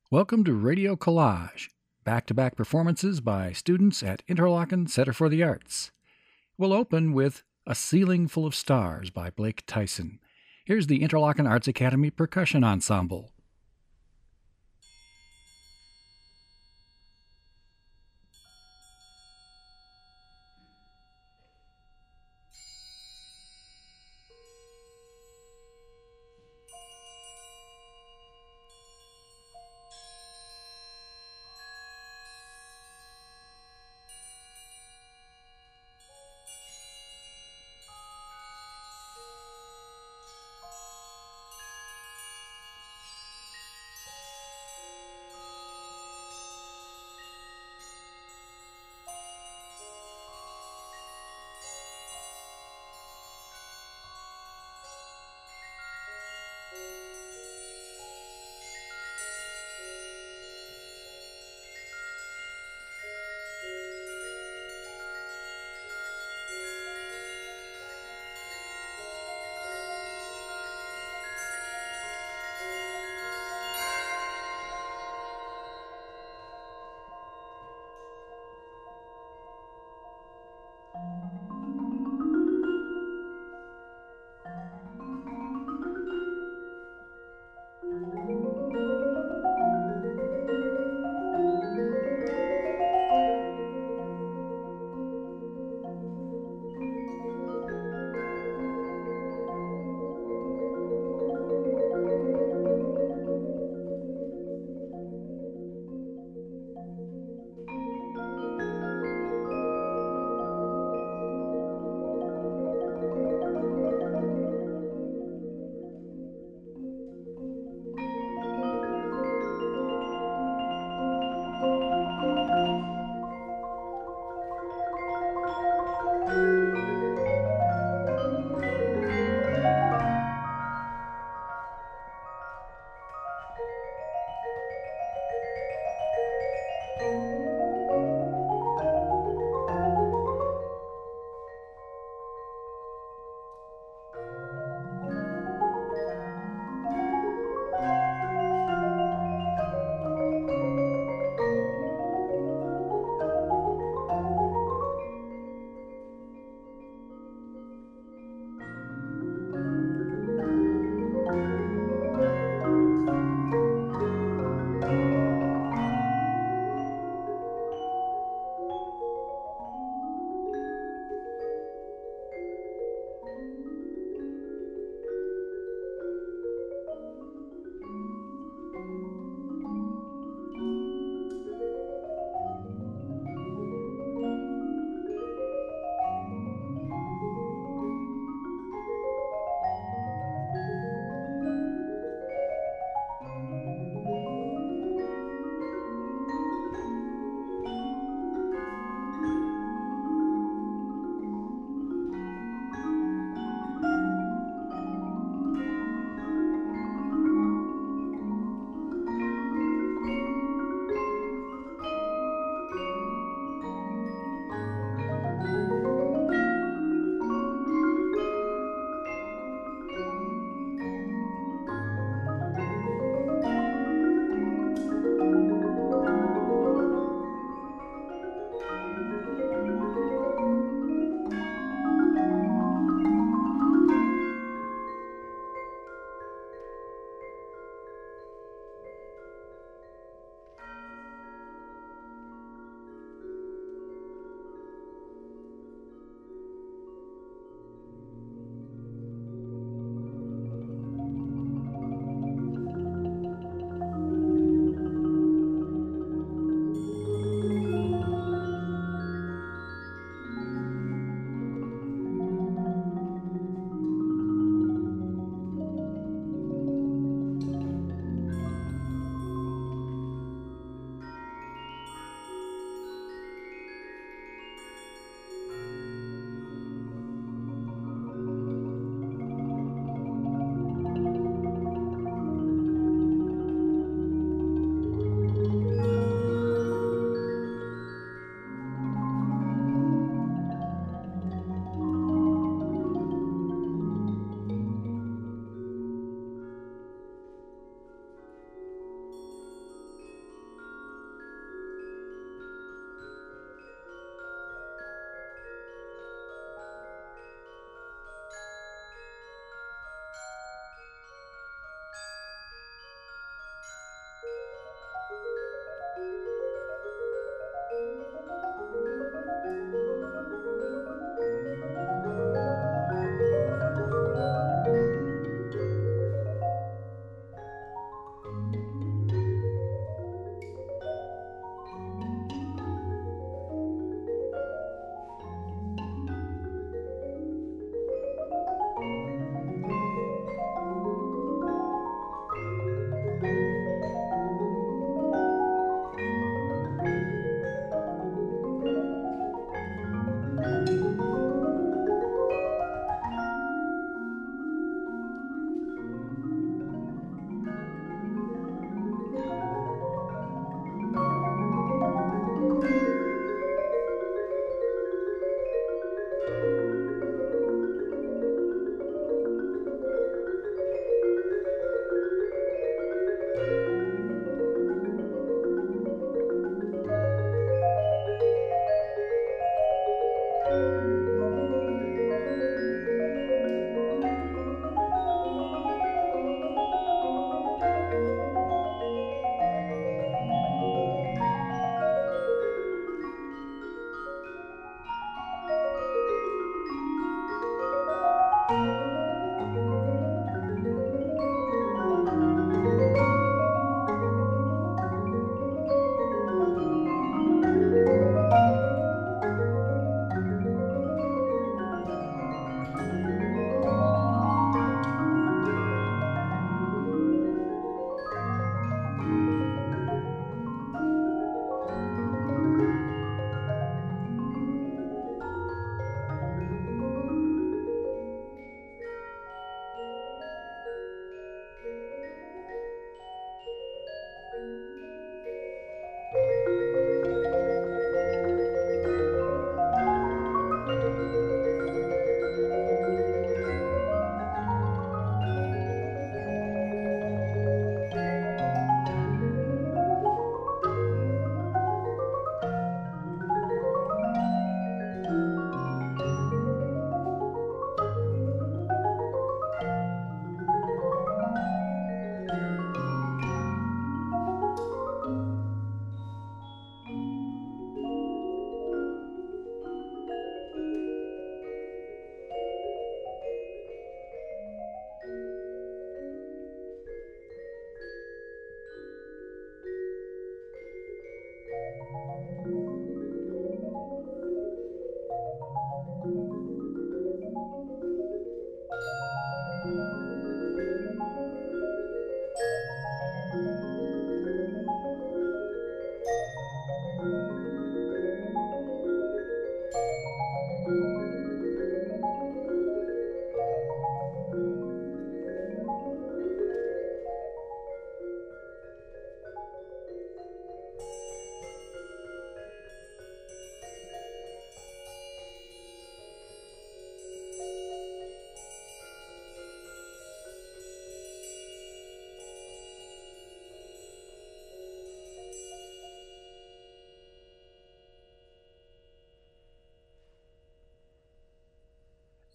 Welcome to Radio Collage, back-to-back performances by students at Interlochen Center for the Arts. We'll open with A Ceiling Full of Stars by Blake Tyson. Here's the Interlochen Arts Academy Percussion Ensemble.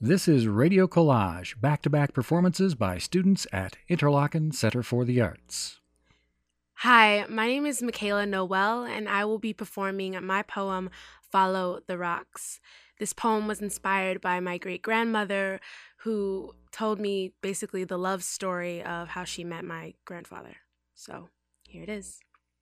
This is Radio Collage, back-to-back performances by students at Interlochen Center for the Arts. Hi, my name is Michaela Noel, and I will be performing my poem, Follow the Rocks. This poem was inspired by my great-grandmother, who told me basically the love story of how she met my grandfather. So, here it is.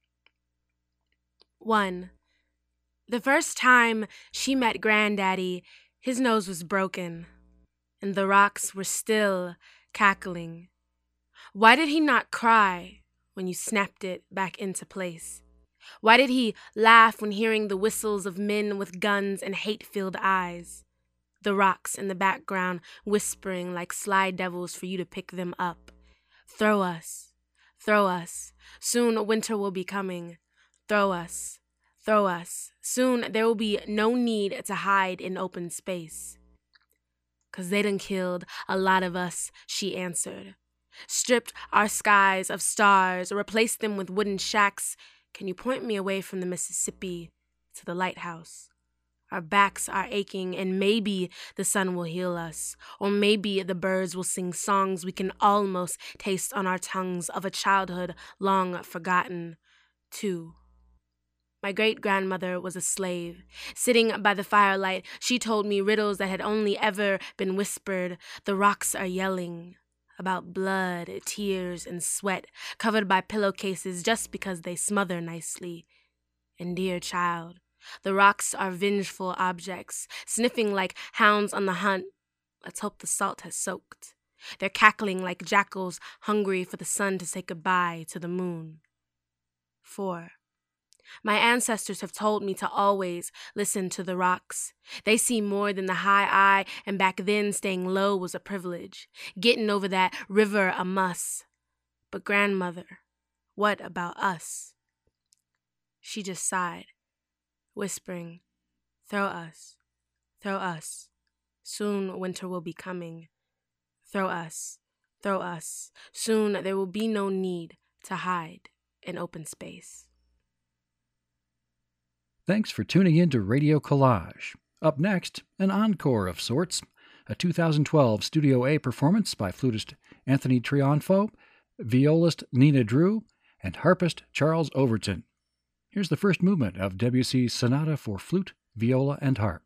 1. The first time she met Granddaddy, his nose was broken, and the rocks were still cackling. Why did he not cry when you snapped it back into place? Why did he laugh when hearing the whistles of men with guns and hate-filled eyes? The rocks in the background whispering like sly devils for you to pick them up. Throw us, soon winter will be coming. Throw us, soon there will be no need to hide in open space. 'Cause they done killed a lot of us, she answered. Stripped our skies of stars, replaced them with wooden shacks. Can you point me away from the Mississippi to the lighthouse? Our backs are aching, and maybe the sun will heal us, or maybe the birds will sing songs we can almost taste on our tongues of a childhood long forgotten. 2. My great-grandmother was a slave. Sitting by the firelight, she told me riddles that had only ever been whispered. The rocks are yelling about blood, tears, and sweat, covered by pillowcases just because they smother nicely. And dear child, the rocks are vengeful objects, sniffing like hounds on the hunt. Let's hope the salt has soaked. They're cackling like jackals hungry for the sun to say goodbye to the moon. 4. My ancestors have told me to always listen to the rocks. They see more than the high eye, and back then staying low was a privilege. Getting over that river a must. But grandmother, what about us? She just sighed, whispering, throw us, soon winter will be coming. Throw us, soon there will be no need to hide in open space. Thanks for tuning in to Radio Collage. Up next, an encore of sorts, a 2012 Studio A performance by flutist Anthony Trionfo, violist Nina Drew, and harpist Charles Overton. Here's the first movement of Debussy's Sonata for Flute, Viola, and Harp.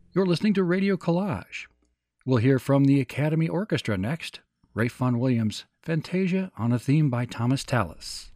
You're listening to Radio Collage. We'll hear from the Academy Orchestra next, Ralph Vaughan Williams' Fantasia on a theme by Thomas Tallis.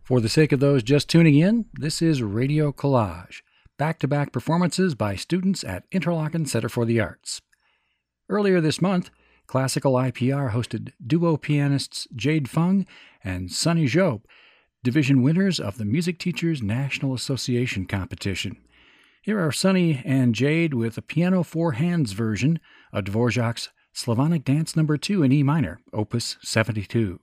For the sake of those just tuning in, this is Radio Collage, back-to-back performances by students at Interlochen Center for the Arts. Earlier this month, Classical IPR hosted duo pianists Jade Fung and Sunny Job, division winners of the Music Teachers National Association competition. Here are Sunny and Jade with a piano four hands version of Dvorak's Slavonic Dance No. 2 in E minor, Opus 72.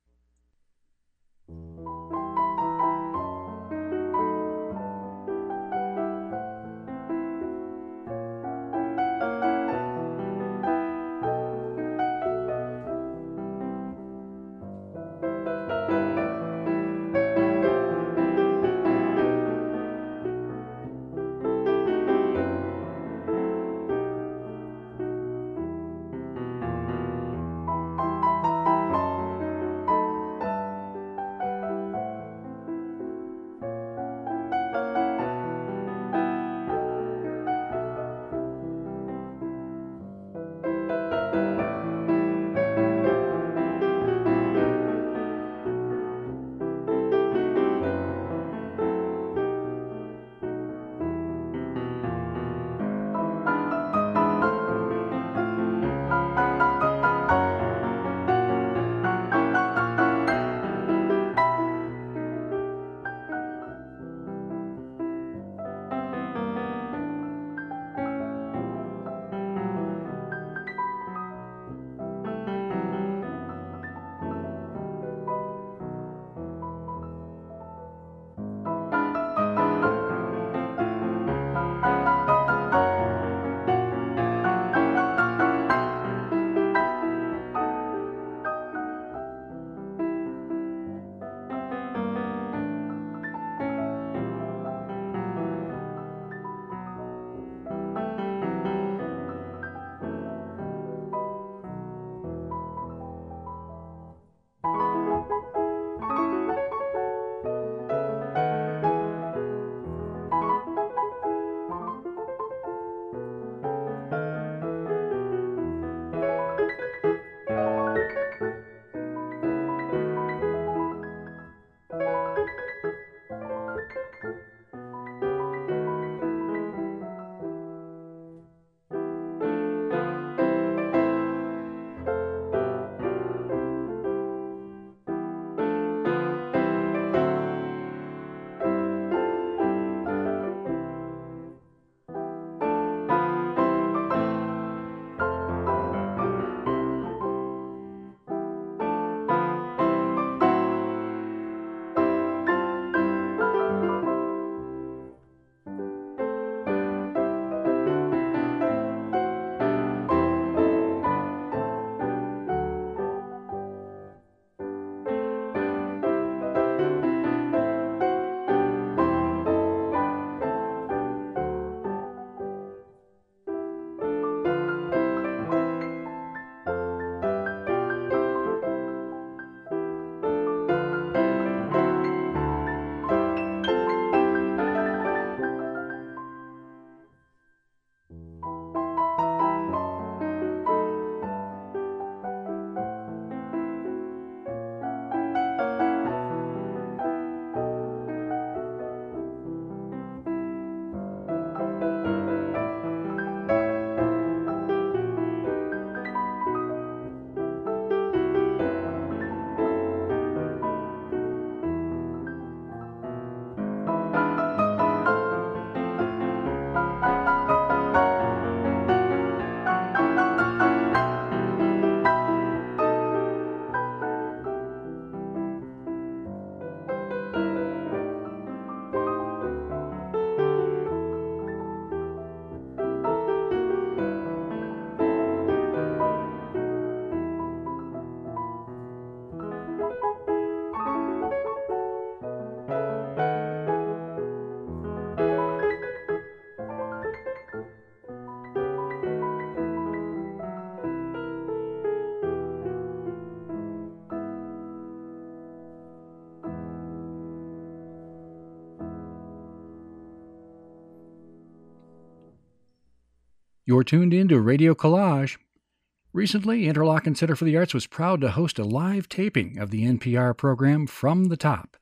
You're tuned in to Radio Collage. Recently, Interlochen Center for the Arts was proud to host a live taping of the NPR program From the Top,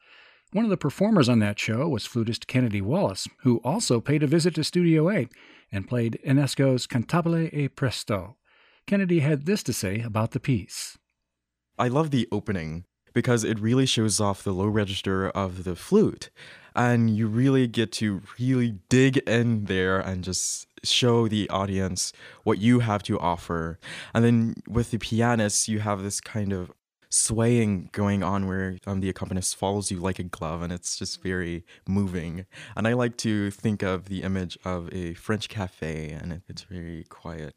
One of the performers on that show was flutist Kennedy Wallace, who also paid a visit to Studio 8 and played Enesco's Cantabile e Presto. Kennedy had this to say about the piece. I love the opening because it really shows off the low register of the flute. And you really get to really dig in there and just show the audience what you have to offer. And then with the pianist, you have this kind of swaying going on where the accompanist follows you like a glove, and it's just very moving. And I like to think of the image of a French cafe, and it's very quiet.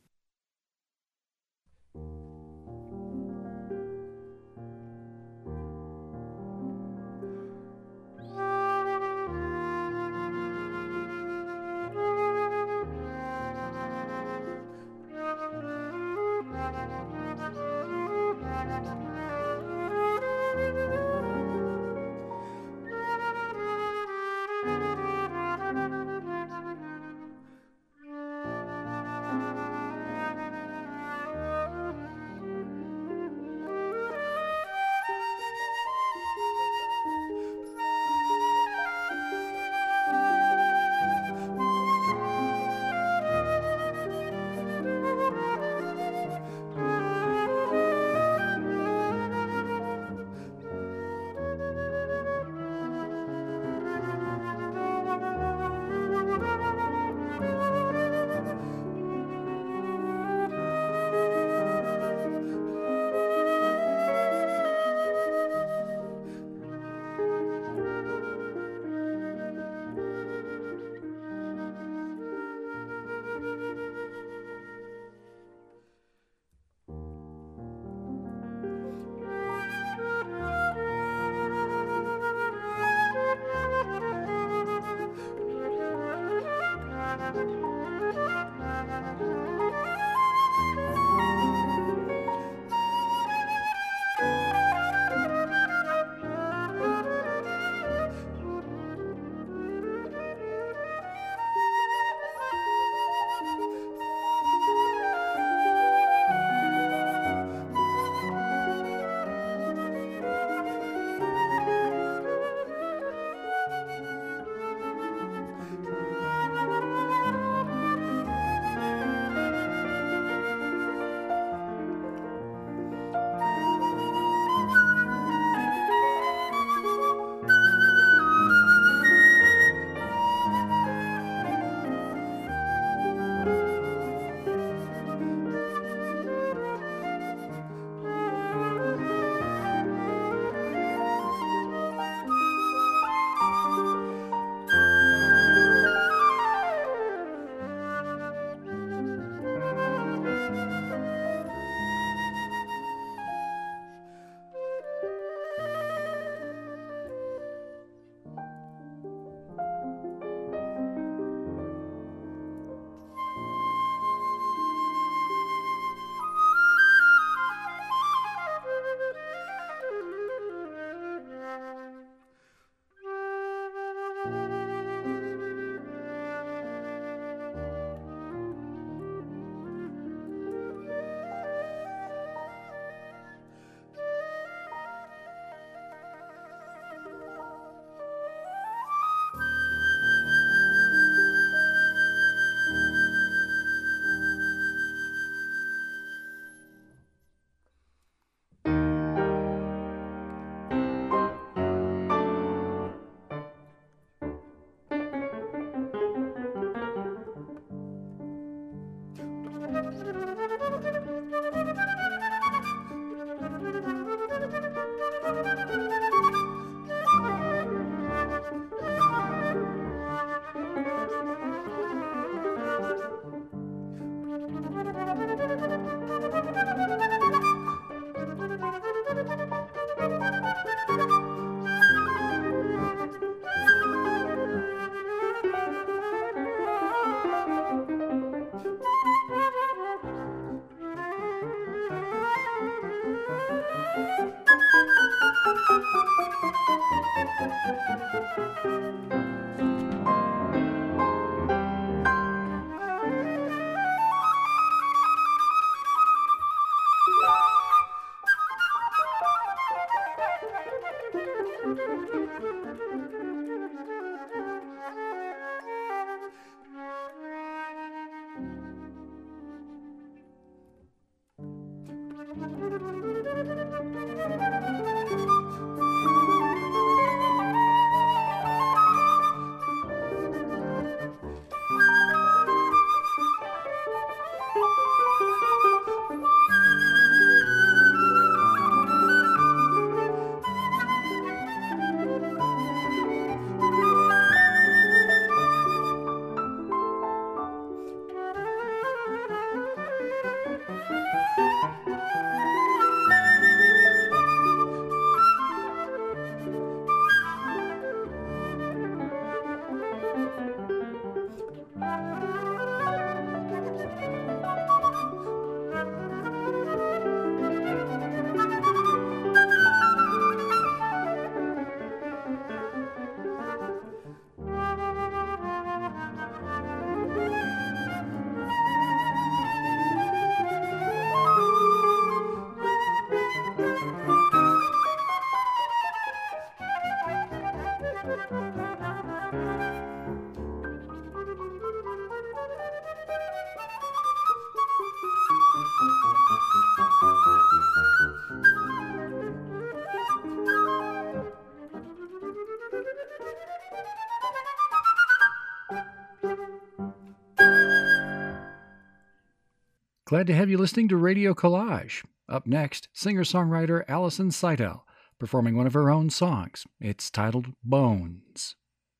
Glad to have you listening to Radio Collage. Up next, singer-songwriter Alison Seidel, performing one of her own songs. It's titled Bones.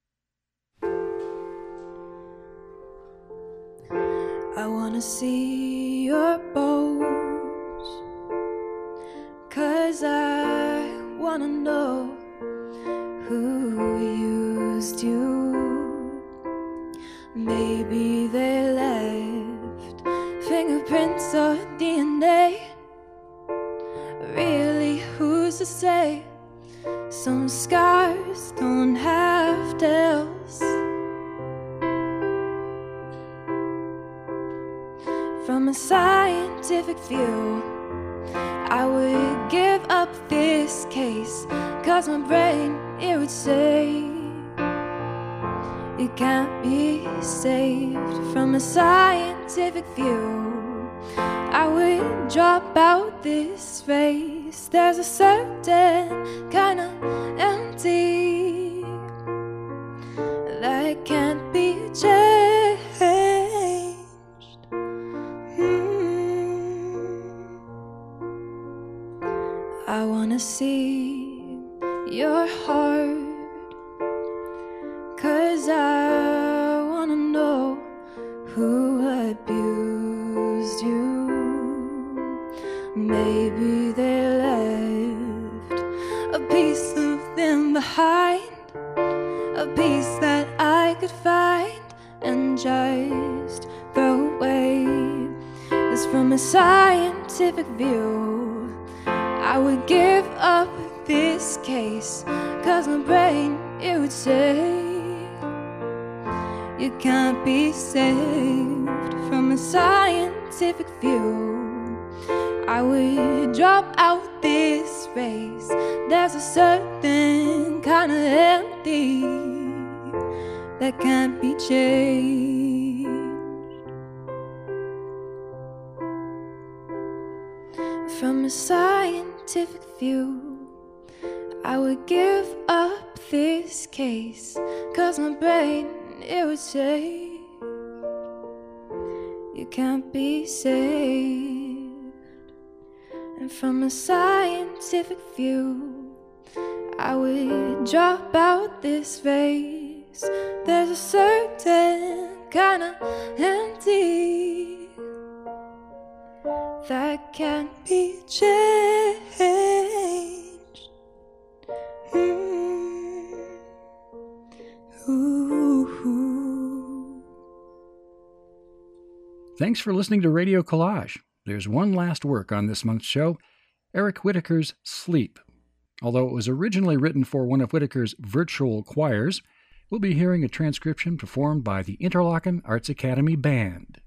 I wanna see your bones, 'cause I wanna know who used you. Maybe they left fingerprints or DNA. Really, who's to say? Some scars don't have tales. From a scientific view, I would give up this case, 'cause my brain, it would say it can't be saved. From a scientific view, I would drop out this race. There's a certain kind of empty that can't be changed. I wanna see your heart, 'cause I wanna know who abused you. Maybe they left a piece of them behind, a piece that I could find and just throw away. 'Cause from a scientific view, I would give up this case, 'cause my brain, it would say you can't be saved. From a scientific view, I would drop out this race. There's a certain kind of empty that can't be changed. From a scientific view, I would give up this case, 'cause my brain, it would say you can't be saved. And from a scientific view, I would drop out this race. There's a certain kind of empty that can't be changed. Ooh. Thanks for listening to Radio Collage. There's one last work on this month's show, Eric Whitacre's Sleep. Although it was originally written for one of Whitacre's virtual choirs, we'll be hearing a transcription performed by the Interlochen Arts Academy Band.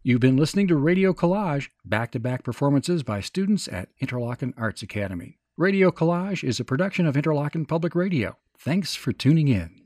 You've been listening to Radio Collage, back-to-back performances by students at Interlochen Arts Academy. Radio Collage is a production of Interlochen Public Radio. Thanks for tuning in.